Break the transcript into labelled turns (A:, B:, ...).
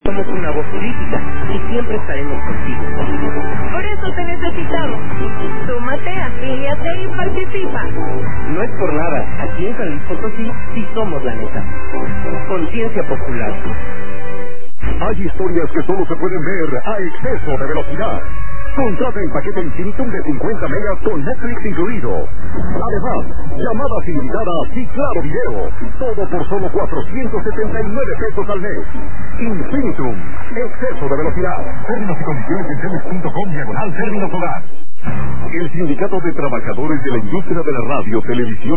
A: Somos una voz política y siempre estaremos contigo.
B: Por eso te necesitamos. Súmate, afíliate y participa.
A: No es por nada, aquí en San Luis Potosí sí somos la neta. Conciencia popular.
C: Hay historias que solo se pueden ver a exceso de velocidad. Contrata el paquete Infinitum de 50 megas con Netflix incluido. Además, llamadas ilimitadas y claro video. Todo por solo 479 pesos al mes. Infinitum, exceso de velocidad. Términos y condiciones en teles.com/términos hogar. El Sindicato de Trabajadores de la Industria de la Radio, Televisión